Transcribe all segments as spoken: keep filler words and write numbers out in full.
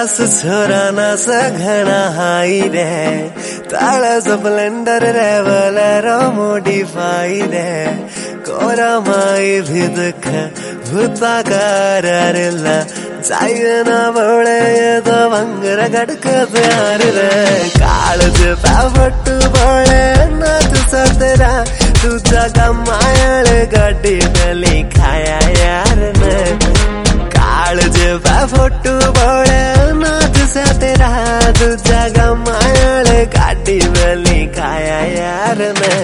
दस छोरा ना सघना हाई रे ताला स्प्लेंडर रे बोलेरो मॉडिफाई रे कोरा माई भी दुख भूता करारिल्ला चाहिए ना बोले ये तो भंगर गड़क प्यार रे काळज पावट्टू बोले ना तू सतरा तुझा कमायल गाडी गली खाया यार ने काळज पावट्टू बोले ना तू सतरा तुझा कमायल गाडी गली खाया यार ने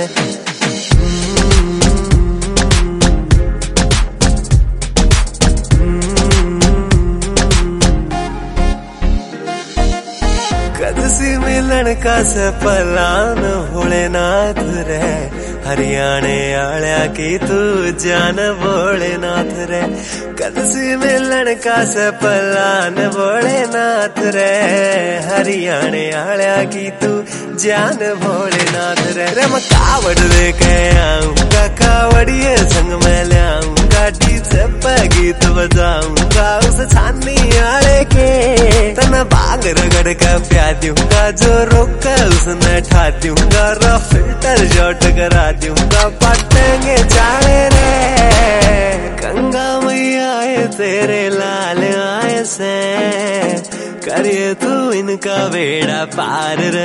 कदसी मिलन का सपलान भोलेनाथ रे हरियाणे आलिया की तू जान भोलेनाथ रे कदसी मिलन का सपलान भोलेनाथ रे हरियाणे आलिया की तू जान भोलेनाथ रे रे मैं कावड़ लेके आऊंगा कावड़िए संग में ले आऊंगा डीजे पे गीत बजाऊंगा उस छानी आले के तना बांग रगड़ का प्यार दूंगा जो रोका उसने ठा दूंगा रा फिल्टर शॉट करा दूंगा पटेंगे जाने रे गंगा मैया आए तेरे लाल आए से करिए तू इनका बेड़ा पार रे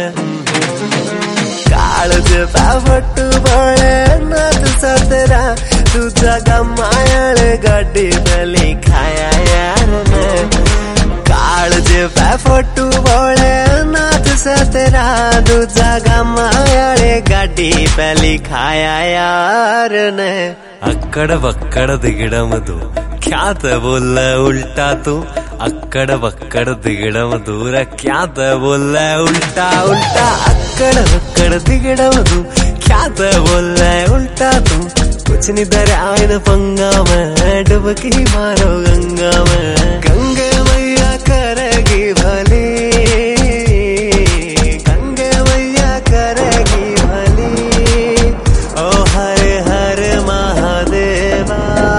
काळज पावट्टू बोले ना तू सतरा तुझा कमायल गाडी गली खाया यार ने काळज पावट्टू बोले ना तू सतरा तुझा कमायल गाडी गली खाया यार ने अक्कड़ बक्कड़ दिगड़मदू ख्यात बोल उल्टा तू अक्कड़ बक्कड़ दिगड़मदू रे ख्यात बोल उल्टा उल्टा अक्कड़ बक्कड़ दिगड़मदू ख्यात बोल उल्टा तू कुछ नहीं दरिया न पंगा में डुबकी मारो गंगा में गंगे मैया करेगी भली गंगे मैया करेगी भली ओ हरे हरे महादेवा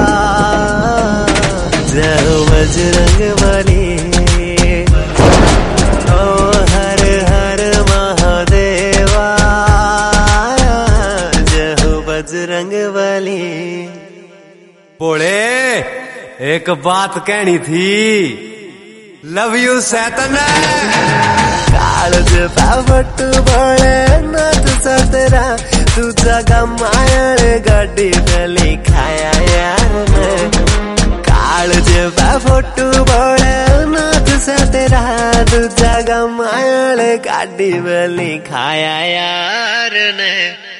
जय हो बजरंग बली ओ हर हर महादेवा जय हो बजरंग बली। बोले एक बात कहनी थी लव यू सैतन काळज पावट्टू बोले ना तू सतरा तुझा कमायल गाडी गली खाया यार ने काळज पावट्टू बोले ना तू सतरा तुझा कमायल गाडी गली खाया यार ने।